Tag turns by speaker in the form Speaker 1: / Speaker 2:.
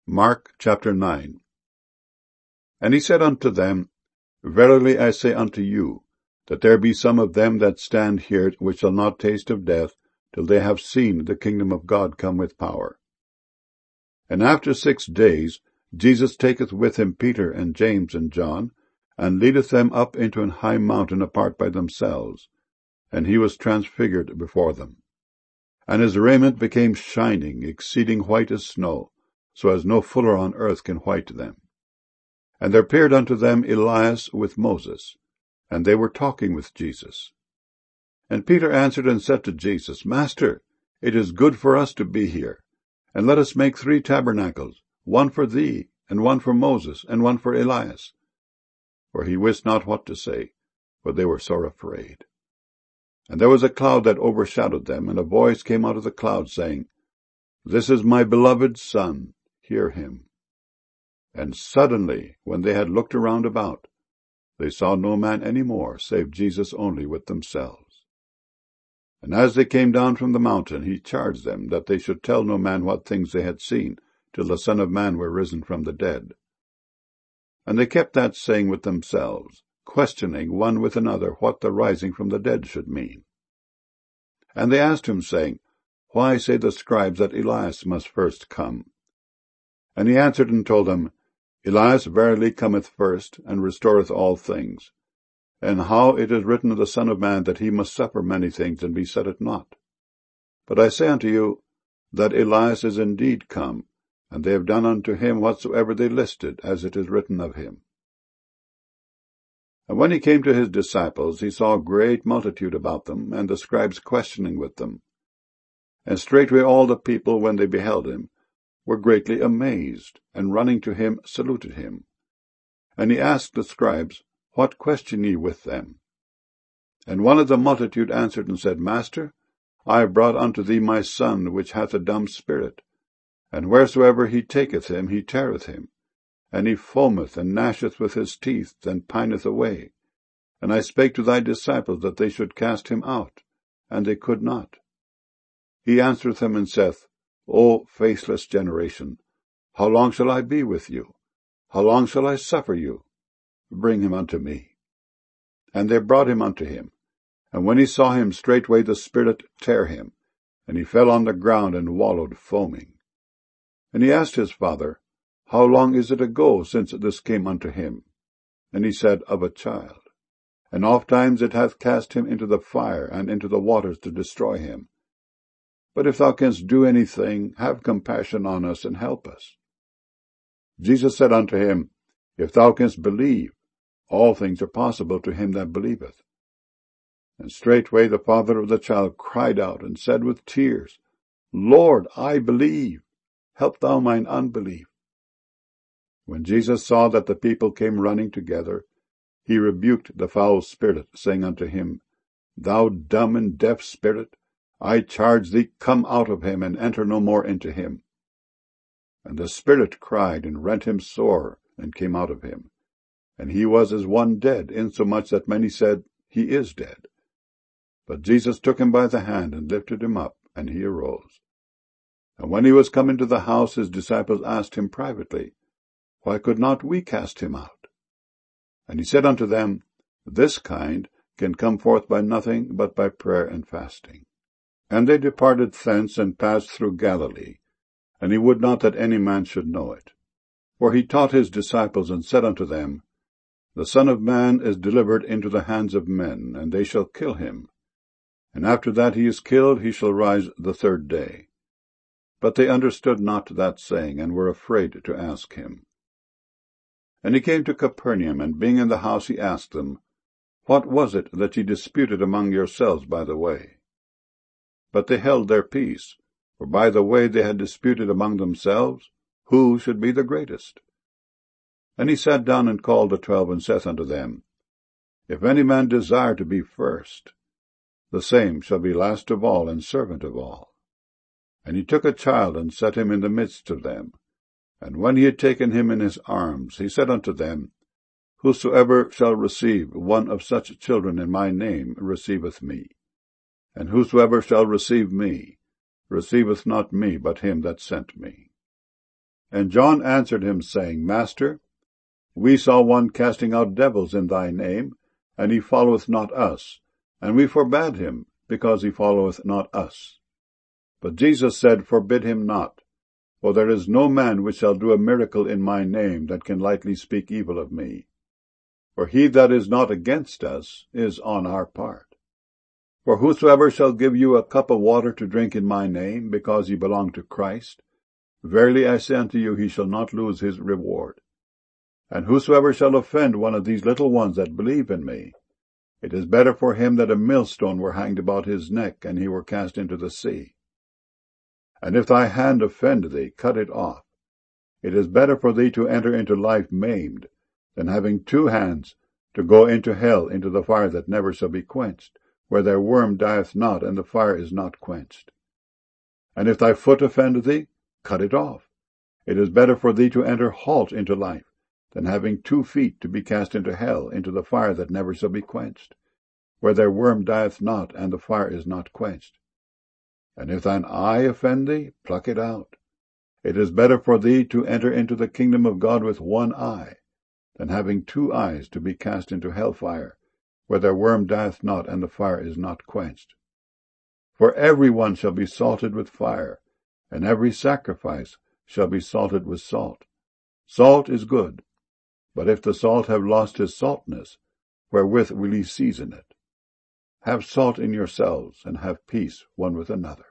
Speaker 1: Mark chapter 9. And he said unto them, Verily I say unto you, that there be some of them that stand here which shall not taste of death, till they have seen the kingdom of God come with power. And after 6 days Jesus taketh with him Peter and James and John, and leadeth them up into an high mountain apart by themselves, and he was transfigured before them. And his raiment became shining, exceeding white as snow, so as no fuller on earth can white them. And there appeared unto them Elias with Moses, and they were talking with Jesus. And Peter answered and said to Jesus, Master, it is good for us to be here, and let us make 3 tabernacles, one for thee, and one for Moses, and one for Elias. For he wist not what to say, for they were sore afraid. And there was a cloud that overshadowed them, and a voice came out of the cloud, saying, This is my beloved Son, hear him. And suddenly, when they had looked around about, they saw no man any more, save Jesus only with themselves. And as they came down from the mountain, he charged them that they should tell no man what things they had seen, till the Son of Man were risen from the dead. And they kept that saying with themselves, questioning one with another what the rising from the dead should mean. And they asked him, saying, Why say the scribes that Elias must first come? And he answered and told them, Elias verily cometh first, and restoreth all things. And how it is written of the Son of Man that he must suffer many things, and be set at naught. But I say unto you, that Elias is indeed come, and they have done unto him whatsoever they listed, as it is written of him. And when he came to his disciples, he saw a great multitude about them, and the scribes questioning with them. And straightway all the people, when they beheld him, were greatly amazed, and running to him saluted him. And he asked the scribes, What question ye with them? And one of the multitude answered and said, Master, I have brought unto thee my son, which hath a dumb spirit. And wheresoever he taketh him, he teareth him. And he foameth and gnasheth with his teeth, and pineth away. And I spake to thy disciples that they should cast him out, and they could not. He answereth them and saith, O faithless generation, how long shall I be with you? How long shall I suffer you? Bring him unto me. And they brought him unto him. And when he saw him, straightway the spirit tare him, and he fell on the ground and wallowed foaming. And he asked his father, How long is it ago since this came unto him? And he said, Of a child. And ofttimes it hath cast him into the fire, and into the waters to destroy him. But if thou canst do anything, have compassion on us, and help us. Jesus said unto him, If thou canst believe, all things are possible to him that believeth. And straightway the father of the child cried out, and said with tears, Lord, I believe, help thou mine unbelief. When Jesus saw that the people came running together, he rebuked the foul spirit, saying unto him, Thou dumb and deaf spirit, I charge thee, come out of him, and enter no more into him. And the spirit cried, and rent him sore, and came out of him. And he was as one dead, insomuch that many said, He is dead. But Jesus took him by the hand, and lifted him up, and he arose. And when he was come into the house, his disciples asked him privately, Why could not we cast him out? And he said unto them, This kind can come forth by nothing but by prayer and fasting. And they departed thence, and passed through Galilee, and he would not that any man should know it. For he taught his disciples, and said unto them, The Son of Man is delivered into the hands of men, and they shall kill him. And after that he is killed, he shall rise the 3rd day. But they understood not that saying, and were afraid to ask him. And he came to Capernaum, and being in the house, he asked them, What was it that ye disputed among yourselves by the way? But they held their peace, for by the way they had disputed among themselves, who should be the greatest. And he sat down and called the 12, and saith unto them, If any man desire to be first, the same shall be last of all, and servant of all. And he took a child, and set him in the midst of them. And when he had taken him in his arms, he said unto them, Whosoever shall receive one of such children in my name receiveth me. And whosoever shall receive me receiveth not me, but him that sent me. And John answered him, saying, Master, we saw one casting out devils in thy name, and he followeth not us, and we forbade him, because he followeth not us. But Jesus said, Forbid him not, for there is no man which shall do a miracle in my name that can lightly speak evil of me. For he that is not against us is on our part. For whosoever shall give you a cup of water to drink in my name, because ye belong to Christ, verily I say unto you, he shall not lose his reward. And whosoever shall offend one of these little ones that believe in me, it is better for him that a millstone were hanged about his neck, and he were cast into the sea. And if thy hand offend thee, cut it off. It is better for thee to enter into life maimed, than having 2 hands to go into hell, into the fire that never shall be quenched, where their worm dieth not, and the fire is not quenched. And if thy foot offend thee, cut it off. It is better for thee to enter halt into life, than having 2 feet to be cast into hell, into the fire that never shall be quenched, where their worm dieth not, and the fire is not quenched. And if thine eye offend thee, pluck it out. It is better for thee to enter into the kingdom of God with 1 eye, than having 2 eyes to be cast into hell fire, where their worm dieth not, and the fire is not quenched. For every one shall be salted with fire, and every sacrifice shall be salted with salt. Salt is good, but if the salt have lost his saltness, wherewith will ye season it? Have salt in yourselves, and have peace one with another.